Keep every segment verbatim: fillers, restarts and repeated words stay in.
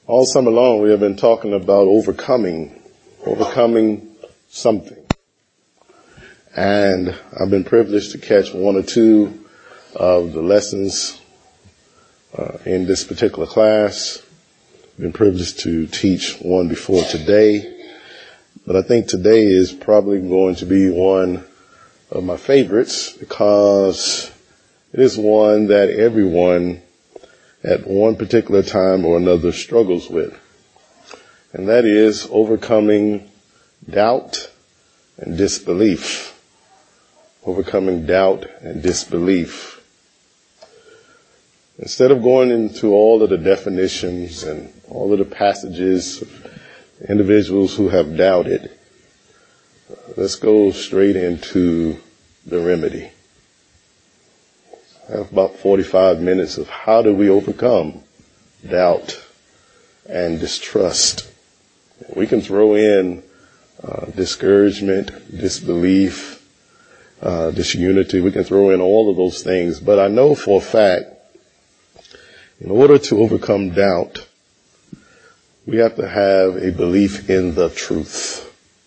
All summer long, we have been talking about overcoming, overcoming something. And I've been privileged to catch one or two of the lessons uh, in this particular class. I've been privileged to teach one before today. But I think today is probably going to be one of my favorites because it is one that everyone at one particular time or another struggles with. And that is overcoming doubt and disbelief. Overcoming doubt and disbelief. Instead of going into all of the definitions and all of the passages of individuals who have doubted, let's go straight into the remedy. I have about forty-five minutes of how do we overcome doubt and distrust. We can throw in uh, discouragement, disbelief, uh, disunity. We can throw in all of those things. But I know for a fact, in order to overcome doubt, we have to have a belief in the truth.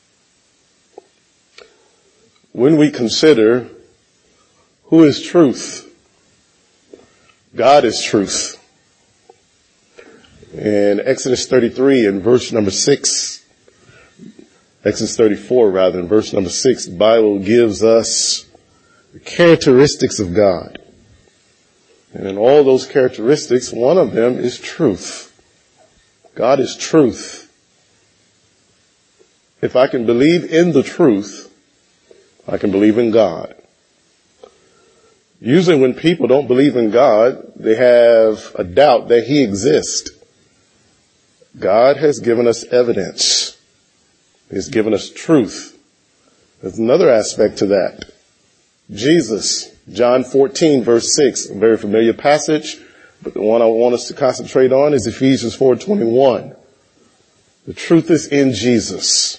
When we consider who is truth, God is truth. In Exodus thirty-three, in verse number six, Exodus thirty-four rather, in verse number six, the Bible gives us the characteristics of God. And in all those characteristics, one of them is truth. God is truth. If I can believe in the truth, I can believe in God. Usually when people don't believe in God, they have a doubt that He exists. God has given us evidence. He's given us truth. There's another aspect to that. Jesus, John fourteen, verse six, a very familiar passage, but the one I want us to concentrate on is Ephesians four twenty-one. The truth is in Jesus.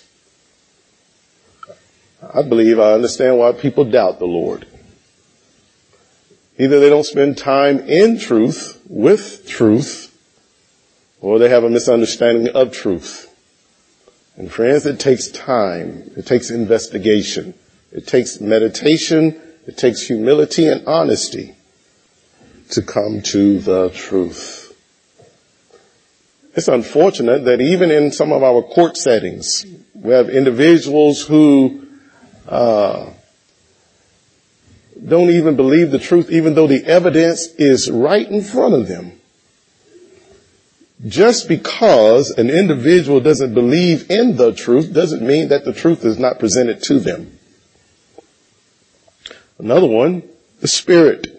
I believe I understand why people doubt the Lord. Either they don't spend time in truth, with truth, or they have a misunderstanding of truth. And friends, it takes time. It takes investigation. It takes meditation. It takes humility and honesty to come to the truth. It's unfortunate that even in some of our court settings, we have individuals who uh don't even believe the truth, even though the evidence is right in front of them. Just because an individual doesn't believe in the truth doesn't mean that the truth is not presented to them. Another one, the Spirit.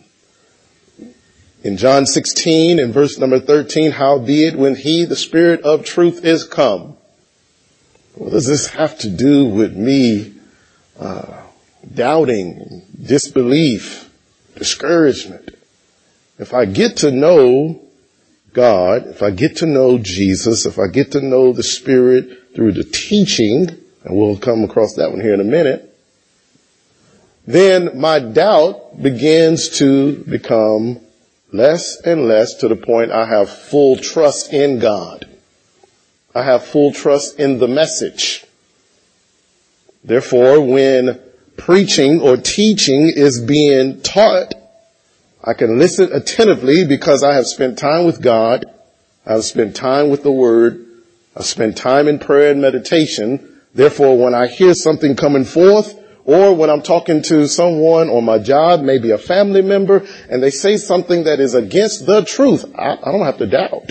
In John sixteen, in verse number thirteen, howbeit when He, the Spirit of truth, is come. What does this have to do with me uh doubting, disbelief, discouragement? If I get to know God, if I get to know Jesus, if I get to know the Spirit through the teaching, and we'll come across that one here in a minute, then my doubt begins to become less and less to the point I have full trust in God. I have full trust in the message. Therefore, when preaching or teaching is being taught, I can listen attentively because I have spent time with God. I've spent time with the Word. I've spent time in prayer and meditation. Therefore, when I hear something coming forth, or when I'm talking to someone on my job, maybe a family member, and they say something that is against the truth, I, I don't have to doubt.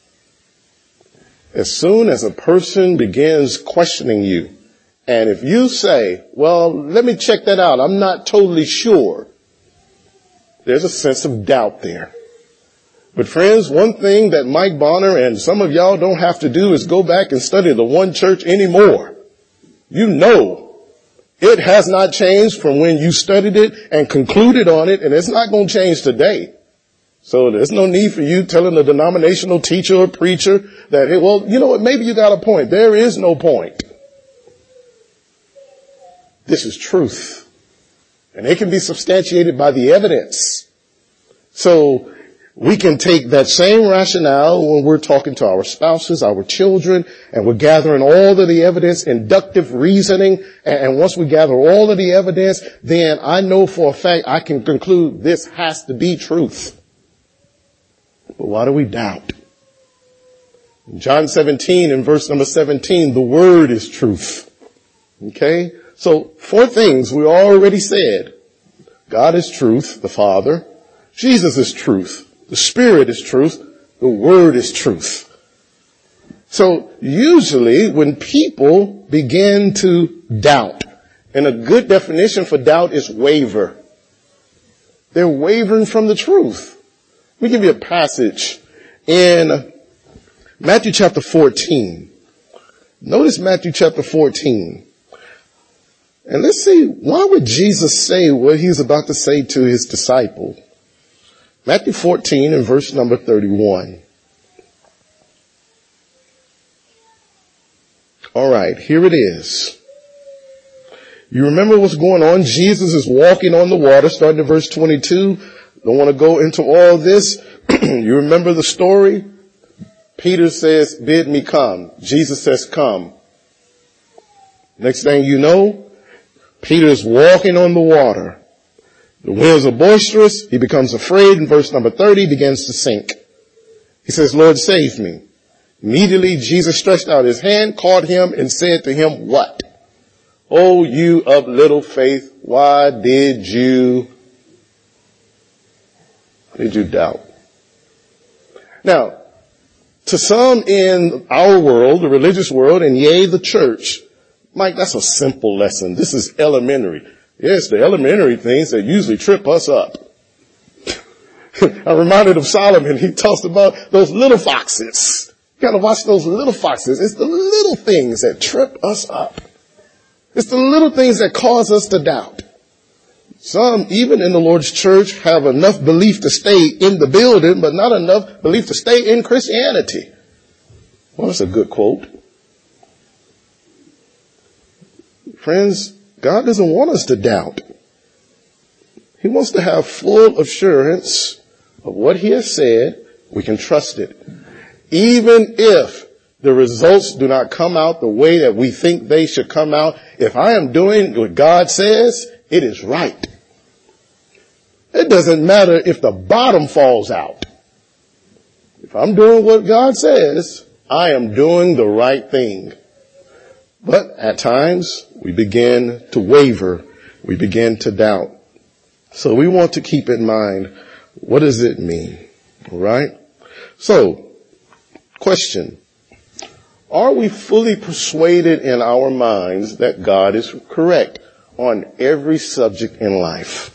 As soon as a person begins questioning you, and if you say, well, let me check that out, I'm not totally sure, there's a sense of doubt there. But friends, one thing that Mike Bonner and some of y'all don't have to do is go back and study the one church anymore. You know it has not changed from when you studied it and concluded on it, and it's not going to change today. So there's no need for you telling a denominational teacher or preacher that, hey, well, you know what, maybe you got a point. There is no point. This is truth. And it can be substantiated by the evidence. So We can take that same rationale when we're talking to our spouses, our children, and we're gathering all of the evidence, inductive reasoning. And once we gather all of the evidence, then I know for a fact I can conclude this has to be truth. But why do we doubt? In John seventeen and verse number seventeen, the word is truth. Okay? So four things we already said. God is truth, the Father. Jesus is truth. The Spirit is truth. The Word is truth. So usually when people begin to doubt, and a good definition for doubt is waver. They're wavering from the truth. Let me give you a passage in Matthew chapter fourteen. Notice Matthew chapter fourteen. And let's see, why would Jesus say what he's about to say to his disciple? Matthew fourteen and verse number thirty-one. All right, here it is. You remember what's going on? Jesus is walking on the water, starting at verse twenty-two. Don't want to go into all this. You remember the story? Peter says, bid me come. Jesus says, come. Next thing you know, Peter is walking on the water. The winds are boisterous. He becomes afraid. In verse number thirty, he begins to sink. He says, Lord, save me. Immediately, Jesus stretched out his hand, caught him, and said to him, what? O you of little faith, why did you, did you doubt? Now, to some in our world, the religious world, and yea, the church, Mike, that's a simple lesson. This is elementary. Yes, the elementary things that usually trip us up. I'm reminded of Solomon. He talks about those little foxes. You gotta watch those little foxes. It's the little things that trip us up. It's the little things that cause us to doubt. Some, even in the Lord's church, have enough belief to stay in the building, but not enough belief to stay in Christianity. Well, that's a good quote. Friends, God doesn't want us to doubt. He wants to have full assurance of what he has said. We can trust it. Even if the results do not come out the way that we think they should come out, if I am doing what God says, it is right. It doesn't matter if the bottom falls out. If I'm doing what God says, I am doing the right thing. But at times, we begin to waver. We begin to doubt. So we want to keep in mind, what does it mean? All right? So, question. Are we fully persuaded in our minds that God is correct on every subject in life?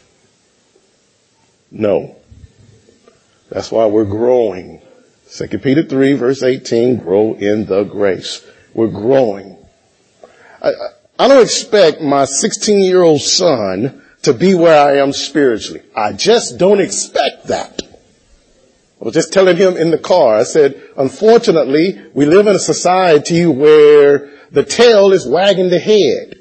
No. That's why we're growing. Second Peter three, verse eighteen, grow in the grace. We're growing. I, I don't expect my sixteen-year-old son to be where I am spiritually. I just don't expect that. I was just telling him in the car, I said, unfortunately, we live in a society where the tail is wagging the head,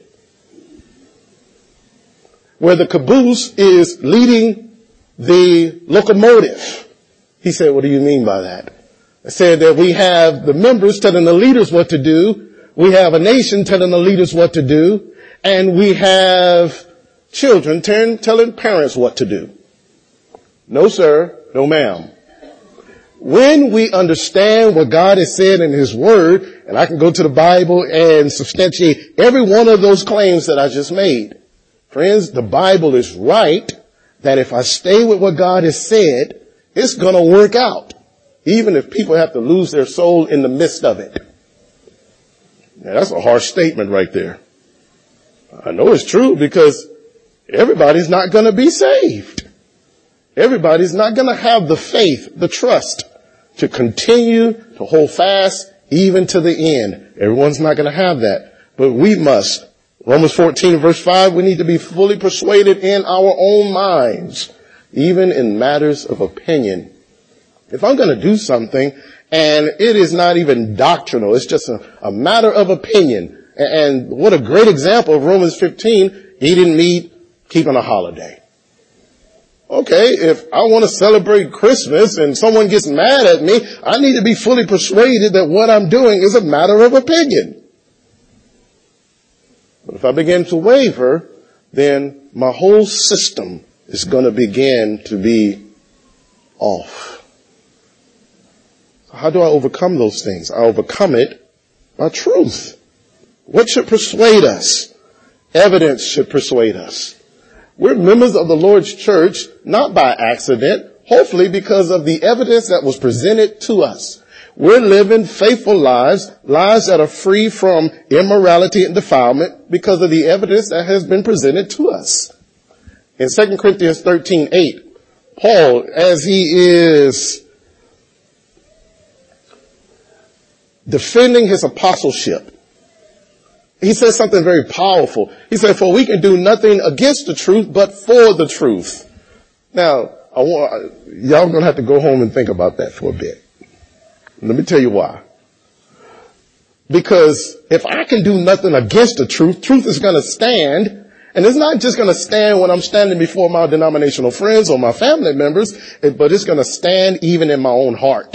where the caboose is leading the locomotive. He said, what do you mean by that? I said that we have the members telling the leaders what to do. We have a nation telling the leaders what to do. And we have children telling, telling parents what to do. No, sir. No, ma'am. When we understand what God has said in his word, and I can go to the Bible and substantiate every one of those claims that I just made. Friends, the Bible is right that if I stay with what God has said, it's going to work out, even if people have to lose their soul in the midst of it. Now, that's a harsh statement right there. I know it's true because everybody's not going to be saved. Everybody's not going to have the faith, the trust to continue to hold fast even to the end. Everyone's not going to have that, but we must. Romans fourteen verse five, we need to be fully persuaded in our own minds, even in matters of opinion. If I'm going to do something and it is not even doctrinal, it's just a, a matter of opinion. And what a great example of Romans fifteen, he didn't meet keeping a holiday. Okay, if I want to celebrate Christmas and someone gets mad at me, I need to be fully persuaded that what I'm doing is a matter of opinion. But if I begin to waver, then my whole system is going to begin to be off. How do I overcome those things? I overcome it by truth. What should persuade us? Evidence should persuade us. We're members of the Lord's church, not by accident, hopefully because of the evidence that was presented to us. We're living faithful lives, lives that are free from immorality and defilement because of the evidence that has been presented to us. In Second Corinthians thirteen eight, Paul, as he is defending his apostleship, he says something very powerful. He said, for we can do nothing against the truth, but for the truth. Now, I want, y'all going to have to go home and think about that for a bit. Let me tell you why. Because if I can do nothing against the truth, truth is going to stand. And it's not just going to stand when I'm standing before my denominational friends or my family members, but it's going to stand even in my own heart.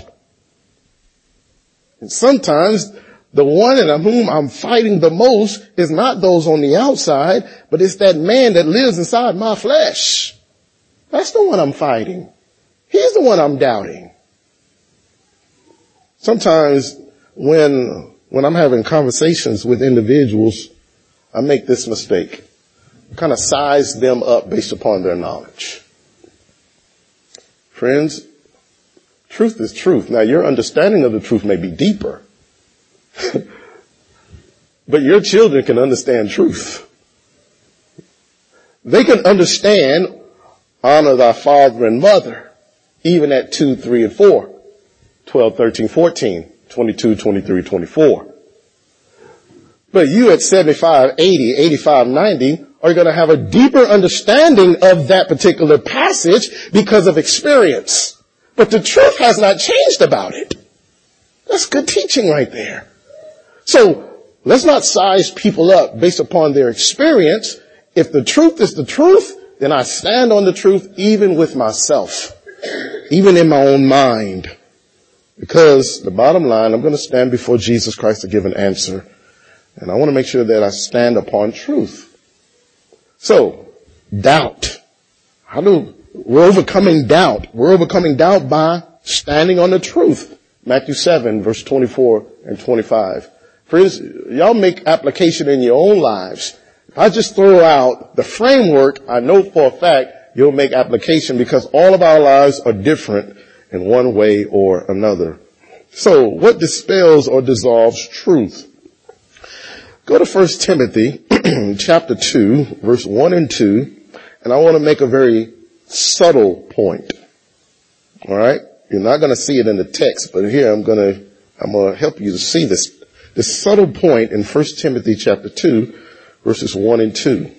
And sometimes the one in whom I'm fighting the most is not those on the outside, but it's that man that lives inside my flesh. That's the one I'm fighting. He's the one I'm doubting. Sometimes when, when I'm having conversations with individuals, I make this mistake. Kind of size them up based upon their knowledge. Friends, truth is truth. Now, your understanding of the truth may be deeper. But your children can understand truth. They can understand honor thy father and mother, even at two, three, and four, twelve, thirteen, fourteen, twenty-two, twenty-three, twenty-four. But you at seventy-five, eighty, eighty-five, ninety are going to have a deeper understanding of that particular passage because of experience. But the truth has not changed about it. That's good teaching right there. So let's not size people up based upon their experience. If the truth is the truth, then I stand on the truth even with myself, even in my own mind. Because the bottom line, I'm going to stand before Jesus Christ to give an answer. And I want to make sure that I stand upon truth. So, doubt. How do, we're overcoming doubt. We're overcoming doubt by standing on the truth. Matthew seven, verse twenty-four and twenty-five. Friends, y'all make application in your own lives. If I just throw out the framework, I know for a fact you'll make application because all of our lives are different in one way or another. So, what dispels or dissolves truth? Go to First Timothy chapter two, verse one and two, and I want to make a very subtle point. All right? You're not going to see it in the text, but here I'm going to I'm going to help you to see this this subtle point in First Timothy chapter two, verses one and two.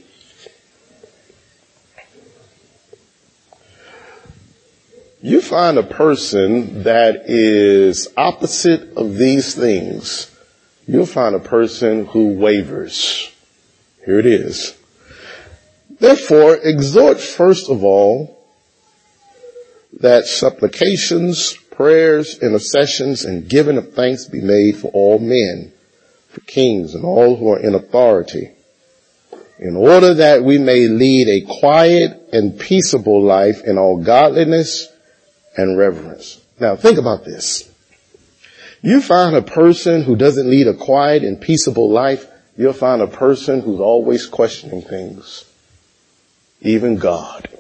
You find a person that is opposite of these things. You'll find a person who wavers. Here it is. Therefore, exhort first of all that supplications, prayers, intercessions, and giving of thanks be made for all men, for kings and all who are in authority, in order that we may lead a quiet and peaceable life in all godliness and reverence. Now, think about this. You find a person who doesn't lead a quiet and peaceable life, you'll find a person who's always questioning things. Even God.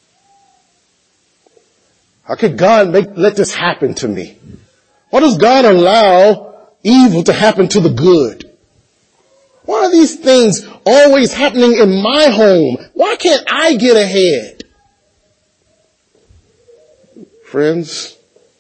How could God make, let this happen to me? Why does God allow evil to happen to the good? Why are these things always happening in my home? Why can't I get ahead? Friends,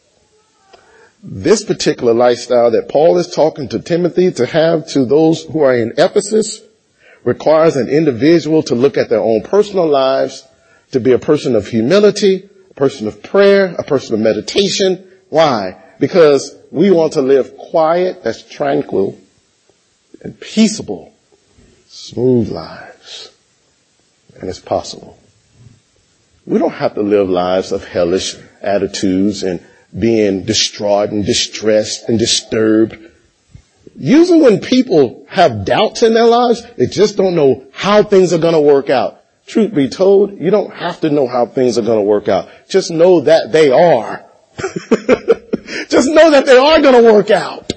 this particular lifestyle that Paul is talking to Timothy to have to those who are in Ephesus requires an individual to look at their own personal lives, to be a person of humility, a person of prayer, a person of meditation. Why? Because we want to live quiet, that's tranquil, and peaceable, smooth lives. And it's possible. We don't have to live lives of hellish attitudes and being distraught and distressed and disturbed. Usually when people have doubts in their lives, they just don't know how things are going to work out. Truth be told, you don't have to know how things are going to work out. Just know that they are. Just know that they are going to work out.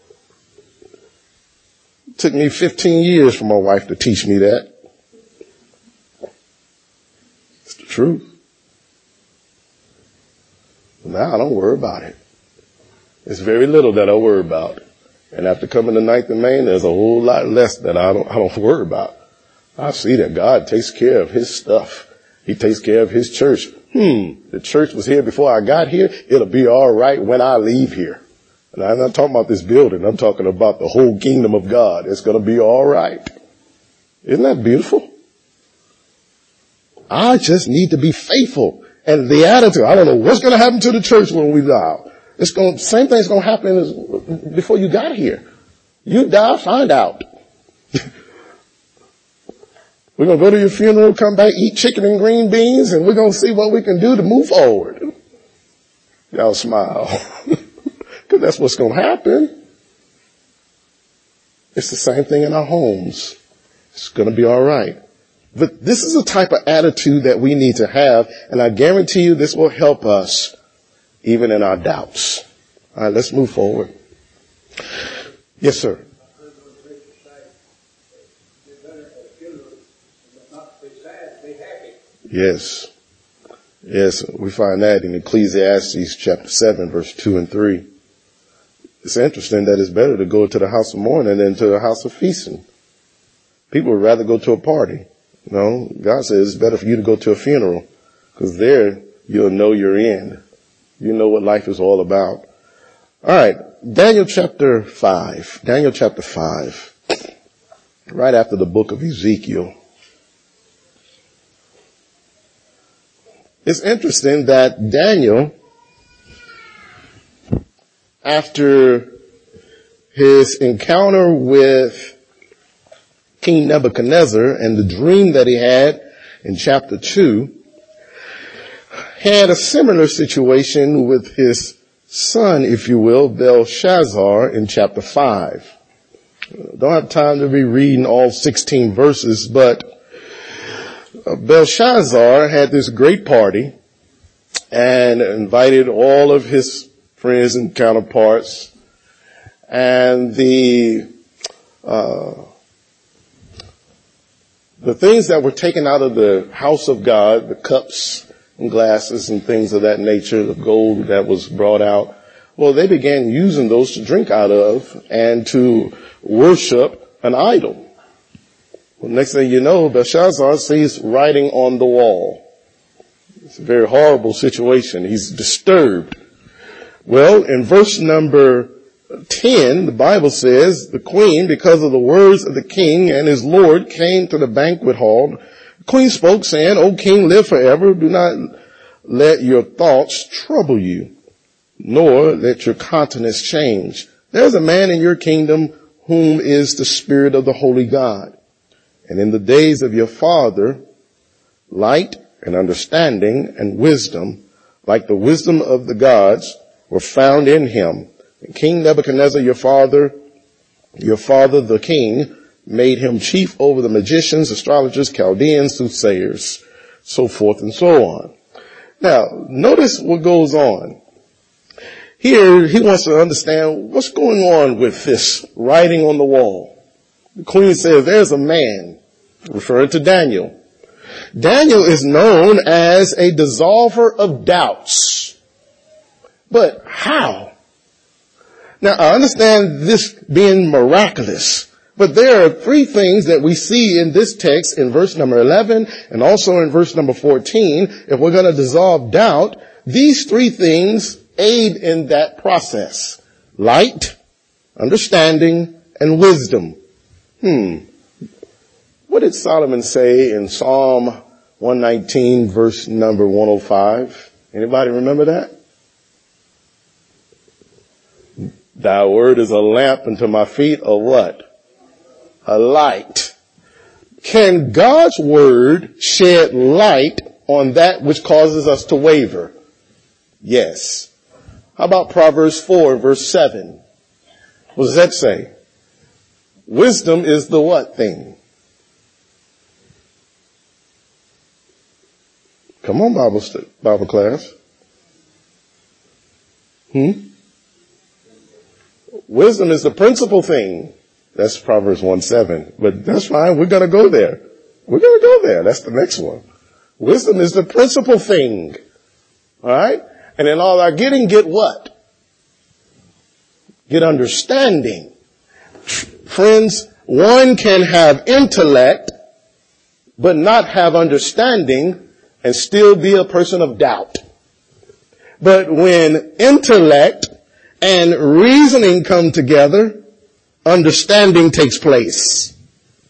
It took me fifteen years for my wife to teach me that. It's the truth. Now I don't worry about it. There's very little that I worry about. And after coming to Ninth and Main, there's a whole lot less that I don't, I don't worry about. I see that God takes care of his stuff. He takes care of his church. Hmm, the church was here before I got here. It'll be all right when I leave here. And I'm not talking about this building. I'm talking about the whole kingdom of God. It's going to be all right. Isn't that beautiful? I just need to be faithful. And the attitude, I don't know what's going to happen to the church when we die. It's going, same thing's going to happen as before you got here. You die, find out. We're going to go to your funeral, come back, eat chicken and green beans, and we're going to see what we can do to move forward. Y'all smile. Because that's what's going to happen. It's the same thing in our homes. It's going to be all right. But this is the type of attitude that we need to have, and I guarantee you this will help us even in our doubts. All right, let's move forward. Yes, sir. Yes. Yes, we find that in Ecclesiastes chapter seven, verse two and three. It's interesting that it's better to go to the house of mourning than to the house of feasting. People would rather go to a party. You know, God says it's better for you to go to a funeral, because there you'll know your end. You know what life is all about. All right, Daniel chapter five. Daniel chapter five. Right after the book of Ezekiel. It's interesting that Daniel, after his encounter with King Nebuchadnezzar and the dream that he had in chapter two, had a similar situation with his son, if you will, Belshazzar, in chapter five. Don't have time to be reading all sixteen verses, but Belshazzar had this great party and invited all of his friends and counterparts, and the uh the things that were taken out of the house of God, the cups and glasses and things of that nature, the gold that was brought out, well, they began using those to drink out of and to worship an idol. Well, next thing you know, Belshazzar sees writing on the wall. It's a very horrible situation. He's disturbed. Well, in verse number ten, the Bible says, the queen, because of the words of the king and his lord, came to the banquet hall. The queen spoke, saying, O king, live forever. Do not let your thoughts trouble you, nor let your countenance change. There's a man in your kingdom whom is the Spirit of the Holy God. And in the days of your father, light and understanding and wisdom, like the wisdom of the gods, were found in him. And King Nebuchadnezzar, your father, your father, the king, made him chief over the magicians, astrologers, Chaldeans, soothsayers, so forth and so on. Now, notice what goes on. Here, he wants to understand what's going on with this writing on the wall. The queen says, there's a man, referring to Daniel. Daniel is known as a dissolver of doubts. But how? Now, I understand this being miraculous, but there are three things that we see in this text in verse number eleven and also in verse number fourteen. If we're going to dissolve doubt, these three things aid in that process. Light, understanding, and wisdom. Hmm. What did Solomon say in Psalm one nineteen, verse number one oh five? Anybody remember that? Thy word is a lamp unto my feet, a what? A light. Can God's word shed light on that which causes us to waver? Yes. How about Proverbs four, verse seven? What does that say? Wisdom is the what thing? Come on, Bible, st- Bible class. Hmm? Wisdom is the principal thing. That's Proverbs one seven. But that's fine. We're going to go there. We're going to go there. That's the next one. Wisdom is the principal thing. All right? And in all our getting, get what? Get understanding. Friends, one can have intellect, but not have understanding and still be a person of doubt. But when intellect and reasoning come together, understanding takes place.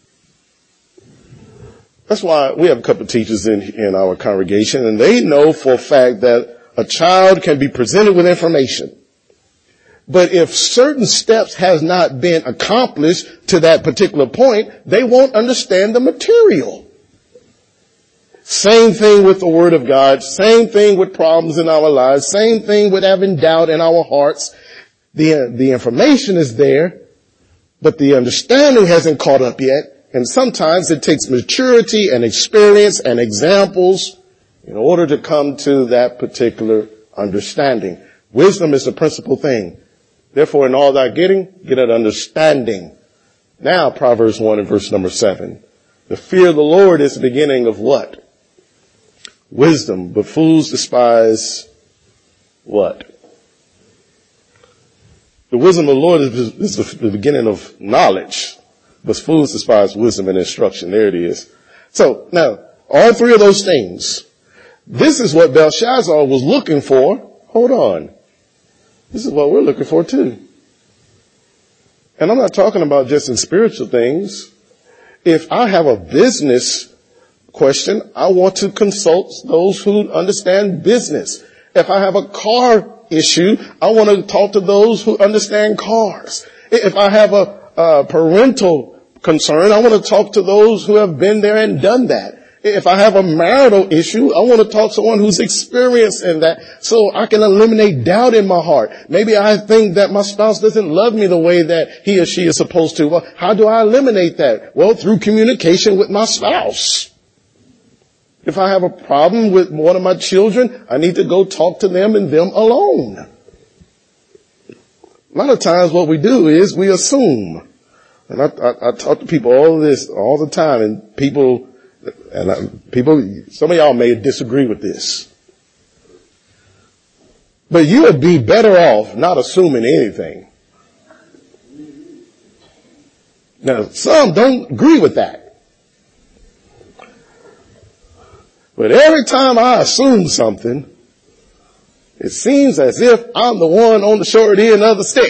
That's why we have a couple of teachers in, in our congregation, and they know for a fact that a child can be presented with information. But if certain steps has not been accomplished to that particular point, they won't understand the material. Same thing with the Word of God. Same thing with problems in our lives. Same thing with having doubt in our hearts. The, the information is there, but the understanding hasn't caught up yet. And sometimes it takes maturity and experience and examples in order to come to that particular understanding. Wisdom is the principal thing. Therefore, in all thy getting, get an understanding. Now, Proverbs one and verse number seven. The fear of the Lord is the beginning of what? Wisdom, but fools despise what? The wisdom of the Lord is, is the beginning of knowledge, but fools despise wisdom and instruction. There it is. So now, all three of those things. This is what Belshazzar was looking for. Hold on. This is what we're looking for too. And I'm not talking about just in spiritual things. If I have a business question, I want to consult those who understand business. If I have a car issue, I want to talk to those who understand cars. If I have a, a parental concern, I want to talk to those who have been there and done that. If I have a marital issue, I want to talk to someone who's experienced in that so I can eliminate doubt in my heart. Maybe I think that my spouse doesn't love me the way that he or she is supposed to. Well, how do I eliminate that? Well, through communication with my spouse. If I have a problem with one of my children, I need to go talk to them and them alone. A lot of times what we do is we assume. And I, I, I talk to people all this all the time, and people, and I, people, some of y'all may disagree with this. But you would be better off not assuming anything. Now, some don't agree with that. But every time I assume something, it seems as if I'm the one on the short end of the stick.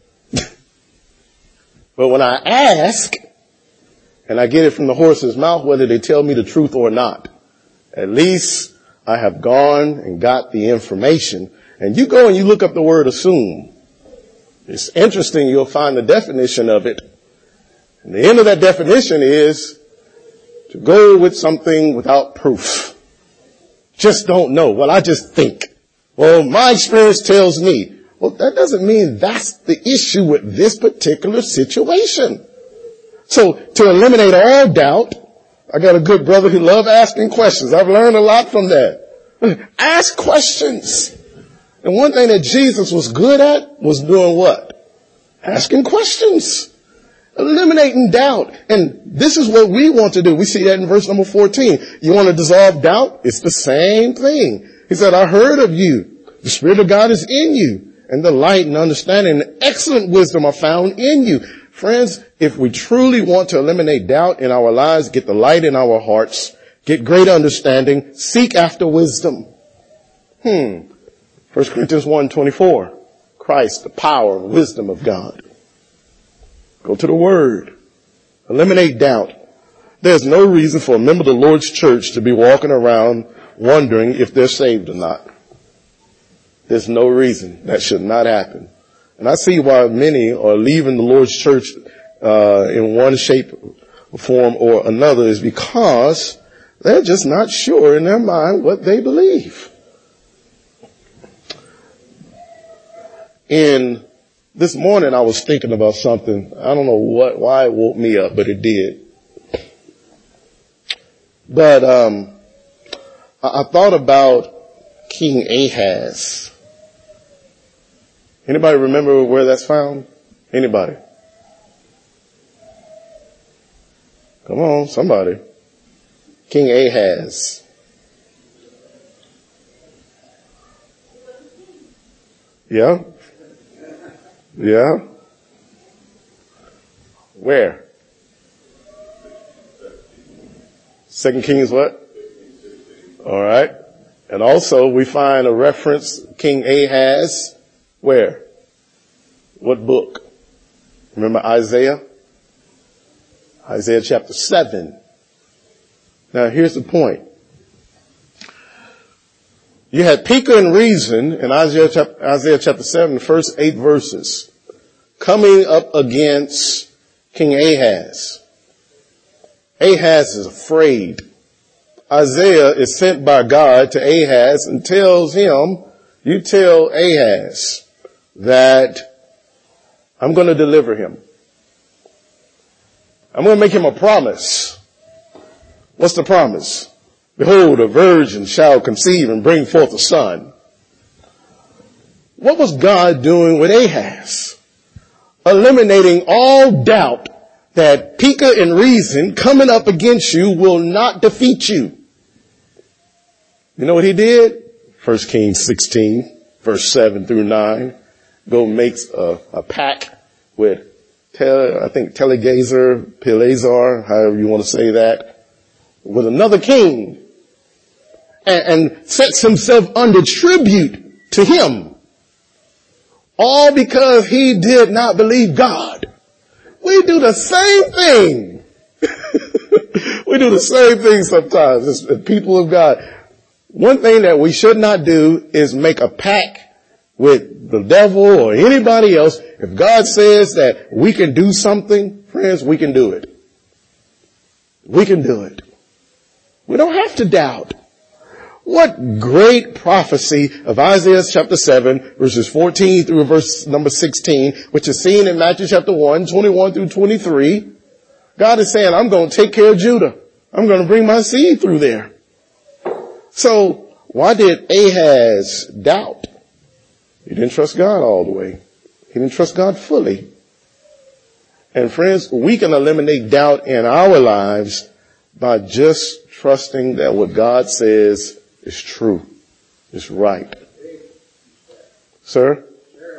But when I ask, and I get it from the horse's mouth, whether they tell me the truth or not, at least I have gone and got the information. And you go and you look up the word assume. It's interesting, you'll find the definition of it. And the end of that definition is to go with something without proof. Just don't know. Well, I just think. Well, my experience tells me. Well, that doesn't mean that's the issue with this particular situation. So to eliminate all doubt, I got a good brother who loves asking questions. I've learned a lot from that. Ask questions. And one thing that Jesus was good at was doing what? Asking questions. Eliminating doubt. And this is what we want to do. We see that in verse number fourteen. You want to dissolve doubt? It's the same thing. He said, I heard of you. The Spirit of God is in you. And the light and understanding and excellent wisdom are found in you. Friends, if we truly want to eliminate doubt in our lives, get the light in our hearts, get great understanding, seek after wisdom. Hmm. First Corinthians one twenty-four. Christ, the power and wisdom of God. Go to the Word. Eliminate doubt. There's no reason for a member of the Lord's church to be walking around wondering if they're saved or not. There's no reason. That should not happen. And I see why many are leaving the Lord's church uh in one shape, form, or another is because They're just not sure in their mind what they believe. In this morning, I was thinking about something. I don't know what, why it woke me up, but it did. But, um, I, I thought about King Ahaz. Anybody remember where that's found? Anybody? Come on, somebody. King Ahaz. Yeah? Yeah? Where? Second Kings what? All right. And also we find a reference, King Ahaz. Where? What book? Remember Isaiah? Isaiah chapter seven. Now here's the point. You had Pekah and Reason in Isaiah chapter, Isaiah chapter seven, the first eight verses, coming up against King Ahaz. Ahaz is afraid. Isaiah is sent by God to Ahaz and tells him, you tell Ahaz that I'm going to deliver him. I'm going to make him a promise. What's the promise? Behold, a virgin shall conceive and bring forth a son. What was God doing with Ahaz? Eliminating all doubt that Pekah and Reason coming up against you will not defeat you. You know what he did? First Kings sixteen, verse seven through nine. Go makes a, a pact with, Tel, I think, Telegazer, Pileazar, however you want to say that, with another king. And, and sets himself under tribute to him. All because he did not believe God. We do the same thing. We do the same thing sometimes as people of God. One thing that we should not do is make a pact with the devil or anybody else. If God says that we can do something, friends, we can do it. We can do it. We don't have to doubt. What great prophecy of Isaiah chapter seven, verses fourteen through verse number sixteen, which is seen in Matthew chapter one, twenty-one through twenty-three. God is saying, I'm going to take care of Judah. I'm going to bring my seed through there. So why did Ahaz doubt? He didn't trust God all the way. He didn't trust God fully. And friends, we can eliminate doubt in our lives by just trusting that what God says is true, is right. Sir?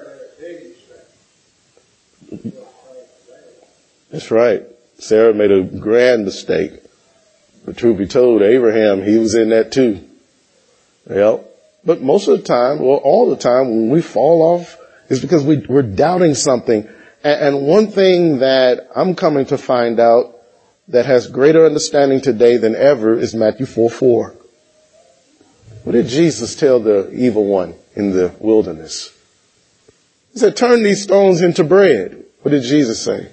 That's right. Sarah made a grand mistake. But truth be told, Abraham, he was in that too. Well, but most of the time, well, all the time, when we fall off, is because we, we're doubting something. And, and one thing that I'm coming to find out that has greater understanding today than ever is Matthew four four. What did Jesus tell the evil one in the wilderness? He said, turn these stones into bread. What did Jesus say?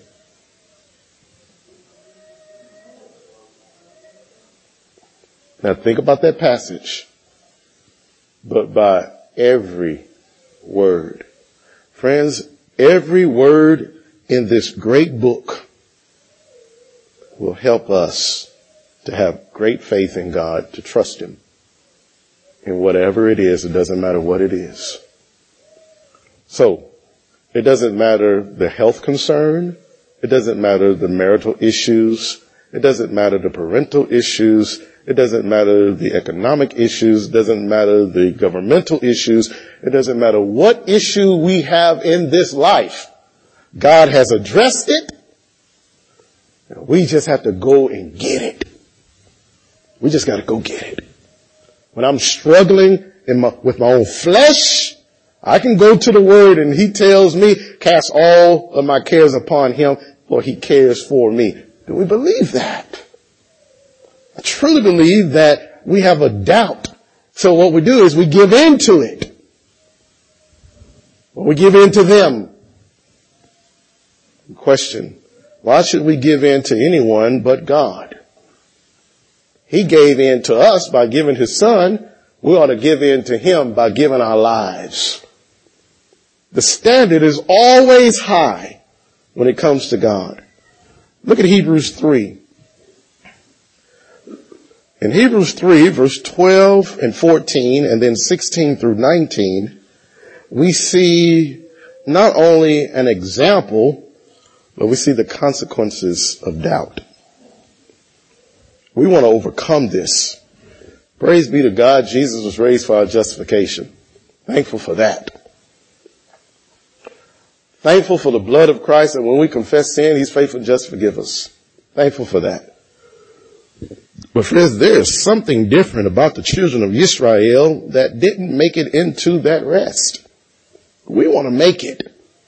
Now think about that passage. But by every word. Friends, every word in this great book will help us to have great faith in God, to trust Him. In whatever it is, it doesn't matter what it is. So, it doesn't matter the health concern. It doesn't matter the marital issues. It doesn't matter the parental issues. It doesn't matter the economic issues. It doesn't matter the governmental issues. It doesn't matter what issue we have in this life. God has addressed it. We just have to go and get it. We just got to go get it. When I'm struggling in my, with my own flesh, I can go to the Word and He tells me, cast all of my cares upon Him, for He cares for me. Do we believe that? I truly believe that we have a doubt. So what we do is we give in to it. We give in to them. Question, why should we give in to anyone but God? He gave in to us by giving his son. We ought to give in to him by giving our lives. The standard is always high when it comes to God. Look at Hebrews three. In Hebrews three, verse twelve and fourteen, and then sixteen through nineteen, we see not only an example, but we see the consequences of doubt. We want to overcome this. Praise be to God, Jesus was raised for our justification. Thankful for that. Thankful for the blood of Christ, and when we confess sin, he's faithful and just to forgive us. Thankful for that. But friends, there's something different about the children of Israel that didn't make it into that rest. We want to make it.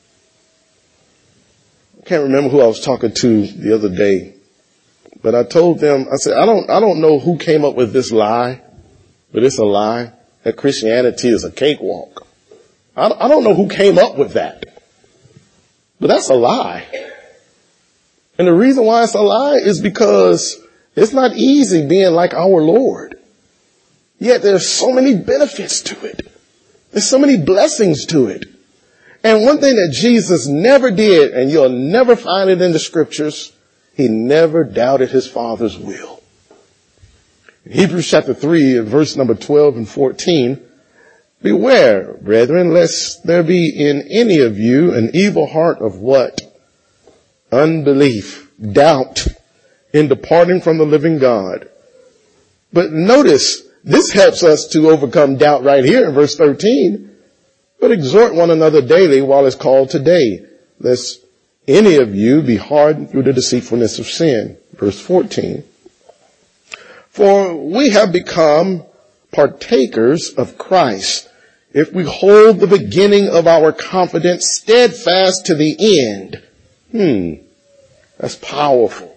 I can't remember who I was talking to the other day, but I told them, I said, I don't, I don't know who came up with this lie, but it's a lie that Christianity is a cakewalk. I, I don't know who came up with that, but that's a lie. And the reason why it's a lie is because it's not easy being like our Lord. Yet there's so many benefits to it. There's so many blessings to it. And one thing that Jesus never did, and you'll never find it in the scriptures, he never doubted his Father's will. In Hebrews chapter three, and verse number twelve and fourteen, beware, brethren, lest there be in any of you an evil heart of what? Unbelief, doubt, in departing from the living God. But notice, this helps us to overcome doubt right here in verse thirteen. But exhort one another daily while it's called today, lest any of you be hardened through the deceitfulness of sin. Verse fourteen. For we have become partakers of Christ if we hold the beginning of our confidence steadfast to the end. Hmm, that's powerful.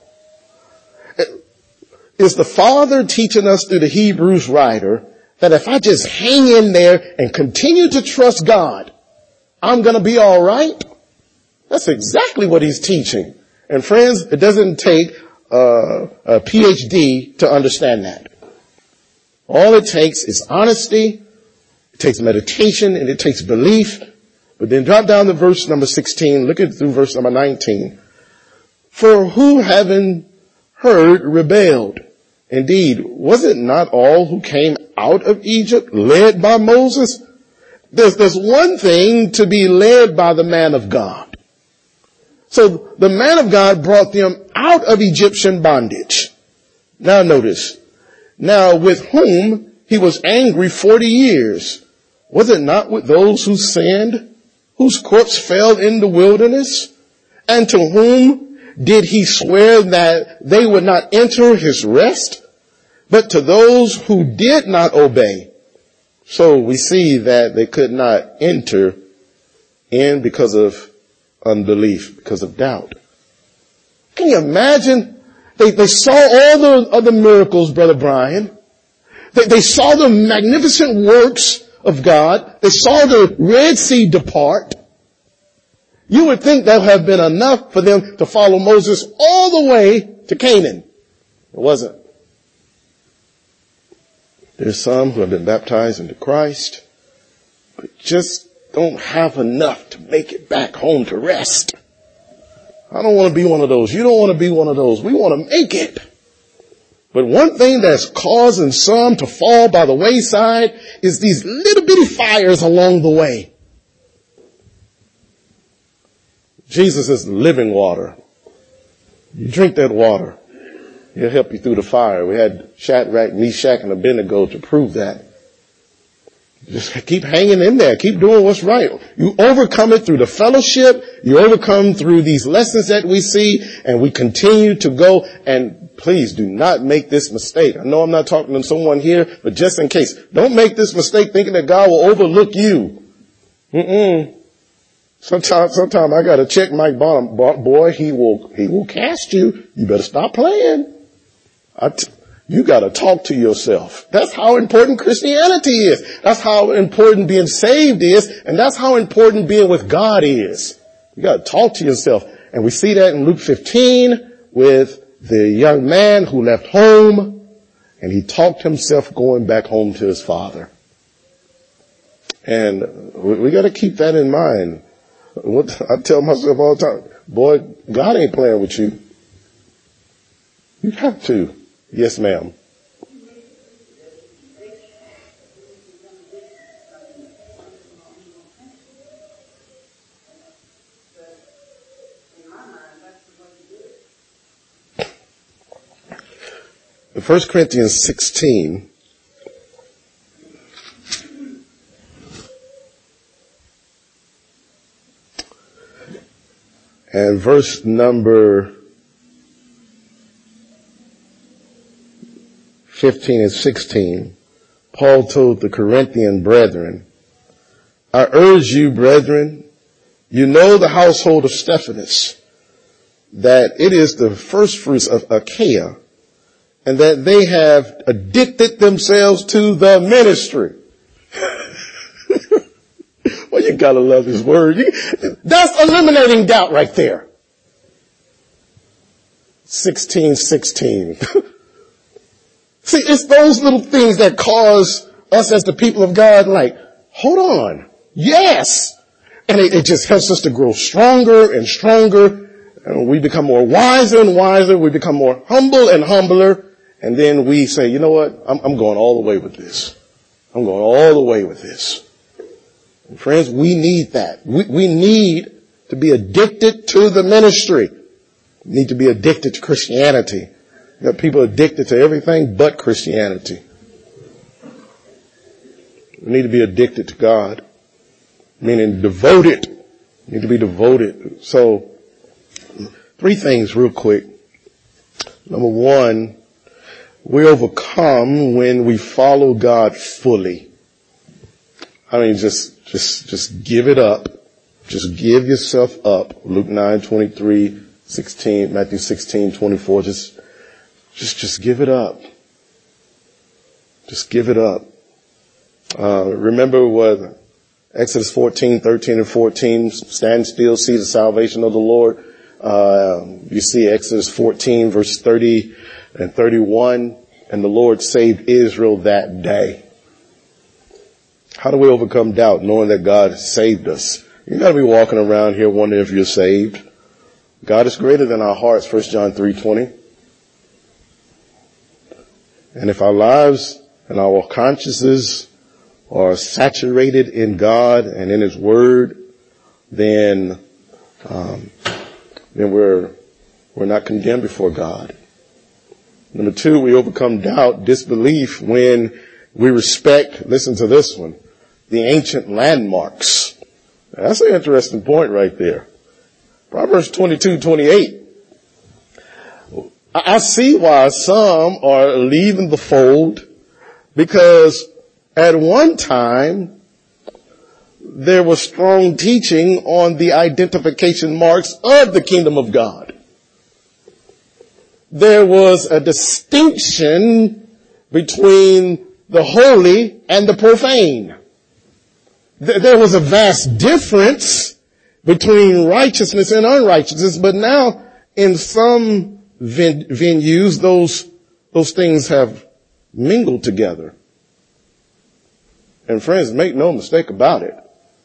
Is the Father teaching us through the Hebrews writer that if I just hang in there and continue to trust God, I'm going to be all right? That's exactly what he's teaching. And friends, it doesn't take uh, a P H D to understand that. All it takes is honesty, it takes meditation, and it takes belief. But then drop down to verse number sixteen, look at through verse number nineteen. For who having heard rebelled? Indeed, was it not all who came out of Egypt led by Moses? There's, there's one thing to be led by the man of God. So the man of God brought them out of Egyptian bondage. Now notice, now with whom he was angry forty years. Was it not with those who sinned, whose corpse fell in the wilderness? And to whom did he swear that they would not enter his rest? But to those who did not obey. So we see that they could not enter in because of unbelief, because of doubt. Can you imagine? They, they saw all the other miracles, Brother Brian. They, they saw the magnificent works of God. They saw the Red Sea depart. You would think that would have been enough for them to follow Moses all the way to Canaan. It wasn't. There's some who have been baptized into Christ, but just don't have enough to make it back home to rest. I don't want to be one of those. You don't want to be one of those. We want to make it. But one thing that's causing some to fall by the wayside is these little bitty fires along the way. Jesus is the living water. You drink that water, he'll help you through the fire. We had Shadrach, Meshach, and Abednego to prove that. Just keep hanging in there. Keep doing what's right. You overcome it through the fellowship. You overcome through these lessons that we see, and we continue to go. And please do not make this mistake. I know I'm not talking to someone here, but just in case, don't make this mistake thinking that God will overlook you. Mm-mm. Sometimes, sometimes I got to check Mike Bonham. Boy, he will, he will cast you. You better stop playing. I t- You got to talk to yourself. That's how important Christianity is. That's how important being saved is. And that's how important being with God is. You got to talk to yourself. And we see that in Luke fifteen with the young man who left home. and he talked himself going back home to his father. And we, we got to keep that in mind. What I tell myself all the time, boy, God ain't playing with you. You have to. Yes, ma'am. In First Corinthians sixteen, and verse number fifteen and sixteen, Paul told the Corinthian brethren, I urge you, brethren, you know the household of Stephanas, that it is the first fruits of Achaia, and that they have addicted themselves to the ministry. Well, you gotta love his word. You, that's eliminating doubt right there. sixteen sixteen. See, it's those little things that cause us as the people of God, like, hold on. Yes. And it, it just helps us to grow stronger and stronger. And we become more wiser and wiser. We become more humble and humbler. And then we say, you know what? I'm, I'm going all the way with this. I'm going all the way with this. And friends, we need that. We, we need to be addicted to the ministry. We need to be addicted to Christianity. You got people addicted to everything but Christianity. We need to be addicted to God. Meaning devoted. We need to be devoted. So, three things real quick. Number one, we overcome when we follow God fully. I mean, just, just, just give it up. Just give yourself up. Luke nine twenty-three, sixteen, Matthew sixteen twenty-four. Just, just, just give it up. Just give it up. Uh, remember what Exodus fourteen, thirteen and fourteen, stand still, see the salvation of the Lord. Uh, you see Exodus fourteen verse thirty and thirty-one, and the Lord saved Israel that day. How do we overcome doubt? Knowing that God saved us. You gotta be walking around here wondering if you're saved. God is greater than our hearts, First John three twenty. And if our lives and our consciences are saturated in God and in His Word, then, um, then we're, we're not condemned before God. Number two, we overcome doubt, disbelief when we respect, listen to this one, the ancient landmarks. Now, that's an interesting point right there. Proverbs twenty-two twenty-eight. I see why some are leaving the fold, because at one time there was strong teaching on the identification marks of the kingdom of God. There was a distinction between the holy and the profane. There was a vast difference between righteousness and unrighteousness, but now in some ven- venues, those, those things have mingled together. And friends, make no mistake about it.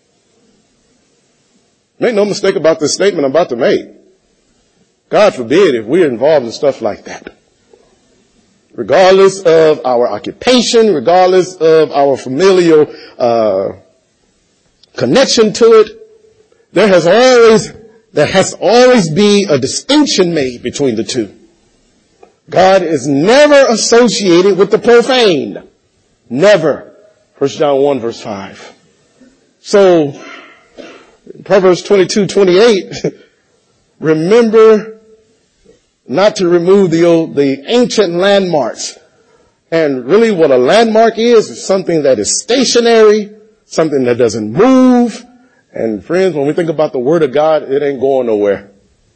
Make no mistake about this statement I'm about to make. God forbid if we're involved in stuff like that. Regardless of our occupation, regardless of our familial uh connection to it, there has always, there has always been a distinction made between the two. God is never associated with the profane. Never. First John one verse five. So, Proverbs twenty-two twenty-eight, remember not to remove the old, the ancient landmarks. And really what a landmark is, is something that is stationary, something that doesn't move. And friends, when we think about the Word of God, it ain't going nowhere.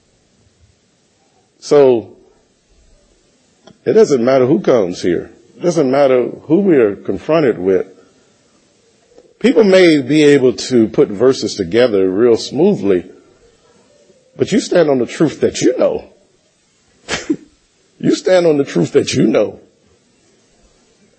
So, it doesn't matter who comes here. It doesn't matter who we are confronted with. People may be able to put verses together real smoothly, but you stand on the truth that you know. You stand on the truth that you know.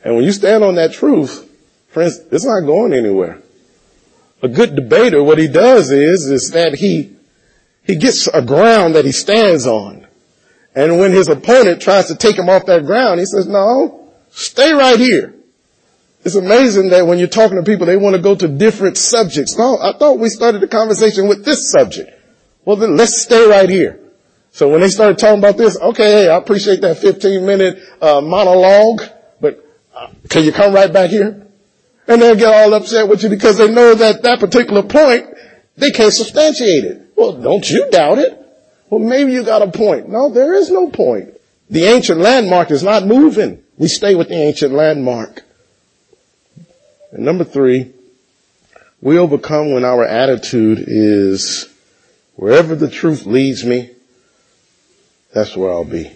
And when you stand on that truth, friends, it's not going anywhere. A good debater, what he does is, is that he, he gets a ground that he stands on. And when his opponent tries to take him off that ground, he says, no, stay right here. It's amazing that when you're talking to people, they want to go to different subjects. No, I thought we started the conversation with this subject. Well, then let's stay right here. So when they started talking about this, okay, hey, I appreciate that fifteen minute uh, monologue, but uh, can you come right back here? And they'll get all upset with you because they know that that particular point, they can't substantiate it. Well, don't you doubt it. Well, maybe you got a point. No, there is no point. The ancient landmark is not moving. We stay with the ancient landmark. And number three, we overcome when our attitude is, wherever the truth leads me, that's where I'll be.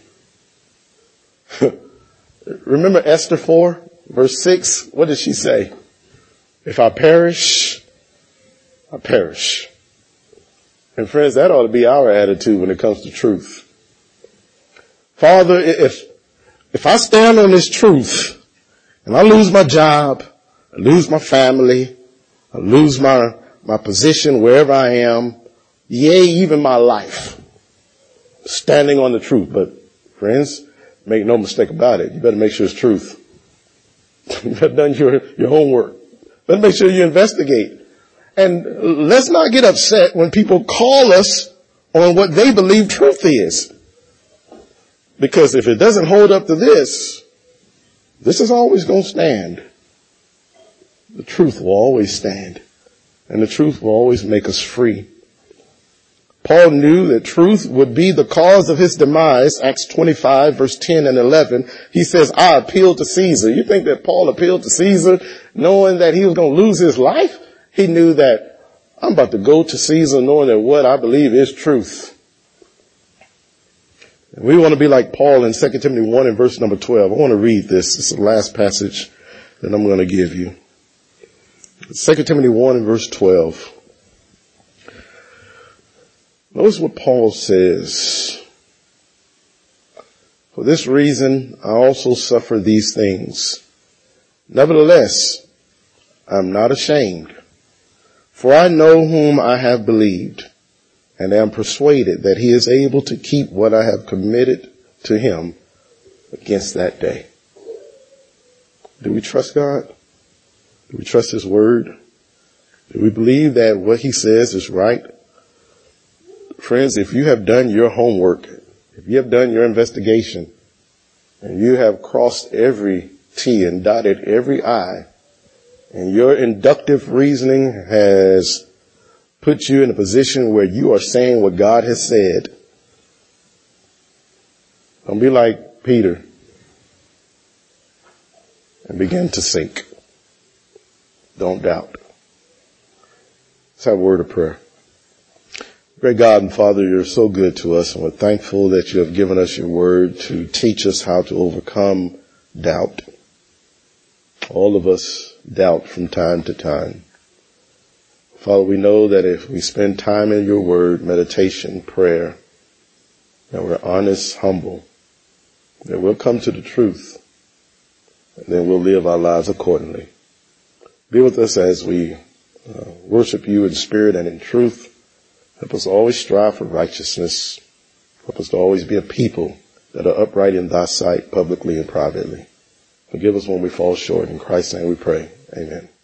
Remember Esther four, verse six? What did she say? If I perish, I perish. And friends, that ought to be our attitude when it comes to truth. Father, if, if I stand on this truth and I lose my job, I lose my family, I lose my, my position wherever I am, yea, even my life, standing on the truth. But friends, make no mistake about it. You better make sure it's truth. You better done your, your homework. Better make sure you investigate. And let's not get upset when people call us on what they believe truth is. Because if it doesn't hold up to this, this is always going to stand. The truth will always stand. And the truth will always make us free. Paul knew that truth would be the cause of his demise. Acts twenty-five, verse ten and eleven. He says, I appeal to Caesar. You think that Paul appealed to Caesar knowing that he was going to lose his life? He knew that I'm about to go to Caesar knowing that what I believe is truth. And we want to be like Paul in Second Timothy one and verse number twelve. I want to read this. It's the last passage that I'm going to give you. Second Timothy one and verse twelve. Notice what Paul says. For this reason, I also suffer these things. Nevertheless, I'm not ashamed. For I know whom I have believed, and am persuaded that he is able to keep what I have committed to him against that day. Do we trust God? Do we trust his word? Do we believe that what he says is right? Friends, if you have done your homework, if you have done your investigation, and you have crossed every T and dotted every I, and your inductive reasoning has put you in a position where you are saying what God has said, don't be like Peter and begin to sink. Don't doubt. Let's have a word of prayer. Great God and Father, you're so good to us, and we're thankful that you have given us your word to teach us how to overcome doubt. All of us doubt from time to time. Father, we know that if we spend time in your word, meditation, prayer, that we're honest, humble, that we'll come to the truth, and then we'll live our lives accordingly. Be with us as we uh, worship you in spirit and in truth. Help us always strive for righteousness. Help us to always be a people that are upright in thy sight, publicly and privately. Forgive us when we fall short. In Christ's name we pray. Amen.